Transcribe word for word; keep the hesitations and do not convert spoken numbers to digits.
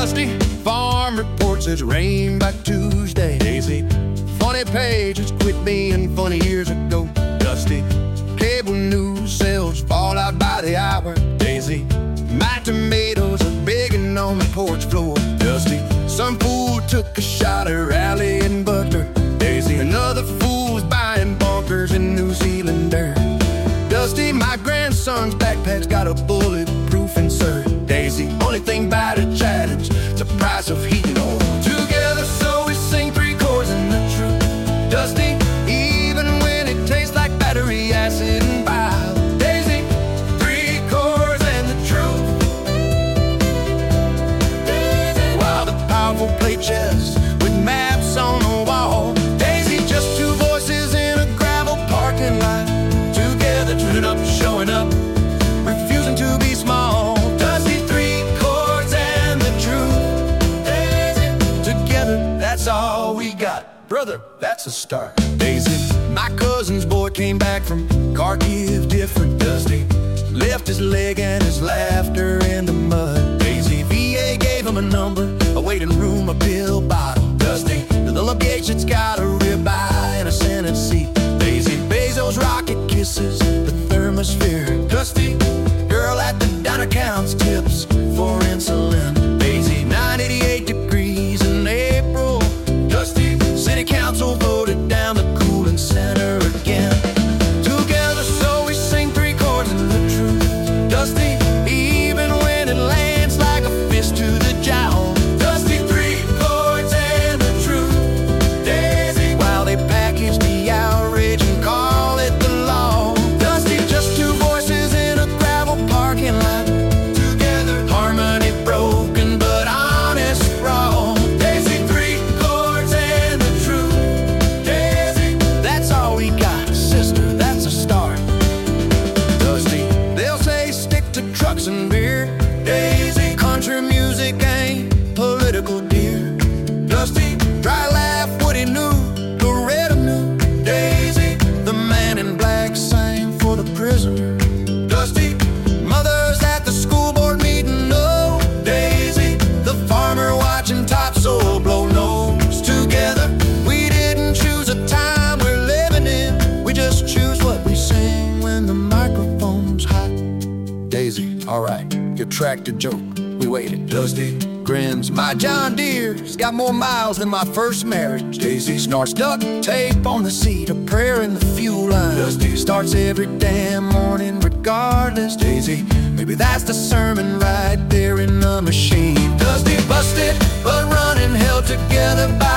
Dusty, farm reports it's rain by Tuesday. Daisy, funny pages quit being funny years ago. Dusty, cable news sales fall out by the hour. Daisy, my tomatoes are begging on the porch floor. Dusty, some fool took a shot at rally and butter. Daisy, another fool's buying bunkers in New Zealand dirt. Dusty, my grandson's backpack's got a bulletproof insert. Daisy, only thing about a challenge, it's the price of heating oil. Together so we sing three chords and the truth. Dusty, even when it tastes like battery acid and bile. Daisy, three chords and the truth. Daisy, while the powerful play chess with maps on the wall. Daisy, just two voices in a gravel parking lot. Together, turning up, showing up, refusing to be small. Dusty, three chords and the truth. Daisy, together, that's all we got. Brother, that's a start. Daisy, my cousin's boy came back from Kharkiv, different. Dusty, left his leg and his laughter in the mud. Daisy, V A gave him a number, a waiting room, a pill bottle. Dusty, the luggage it's got a ribeye and a Senate seat. Daisy, Bezos rocket kisses the thermosphere. Dusty, girl at the diner counts tips for insulin. Daisy, nine eighty-eight degrees in April. Dusty, city council voted down the cooling center again. Together so we sing three chords and the truth. Dusty, even when it lands like a fist to the jowl. Dusty, three chords and the truth. Daisy, while they package the outrage and call it the law. Dusty, just two voices in a gravel parking lot. Together, harmony broken but honest raw. Daisy, three chords and the truth. Daisy, that's all we got, sister, that's a start. Dusty, they'll say stick to trucks and beer. Daisy, country music ain't political, dear. Dusty, dry laugh what he knew, Loretta knew. Daisy, the man in black sang for the prisoner. Dusty, mothers at the school board meeting, no. Daisy, the farmer watching topsoil blow nose. Together, we didn't choose a time we're living in. We just choose what we sing when the microphone's hot. Daisy, alright, your tractor joke, we waited. Dusty grins, my John Deere's got more miles than my first marriage. Daisy snorts duct tape on the seat, a prayer in the fuel line. Dusty starts every damn morning regardless. Daisy, maybe that's the sermon right there in the machine. Dusty busted but running, held together by